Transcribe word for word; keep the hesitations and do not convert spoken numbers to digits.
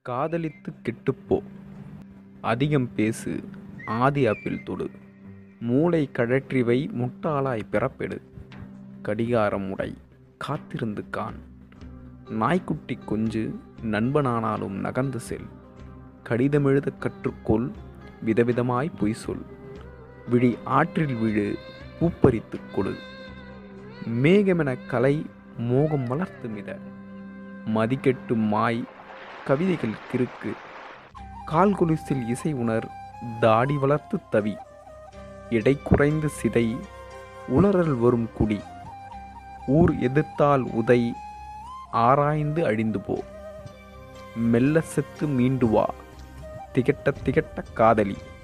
காதலித்து கெட்டுப்போ. அதிகம் பேசு ஆதி ஆப்பிள் தொடு. மூளை கழற்றிவை முட்டாளாய் பிறப்பெடு. கடிகாரம் உடை காத்திருந்து காண். நாய்க்குட்டி கொஞ்சு நண்பனானாலும் நகர்ந்து செல். கடிதமெழுத கற்றுக்கொள் விதவிதமாய் பொய் சொல். விழி ஆற்றில் விழு பூப்பறித்து கொடு. மேகமென கலை மோகம் வளர்த்து மித. மதிக்கெட்டு மாய் கவிதைகள் கிறுக்கு. கால் கொலுசில் இசை உணர் தாடி வளர்த்து தவி. எடை குறைந்து சிதை உளறல் வரும் குடி. ஊர் எதிர்த்தால் உதை ஆராய்ந்து அழிந்து போ. மெல்ல செத்து மீண்டு வா திகட்ட திகட்ட காதலி.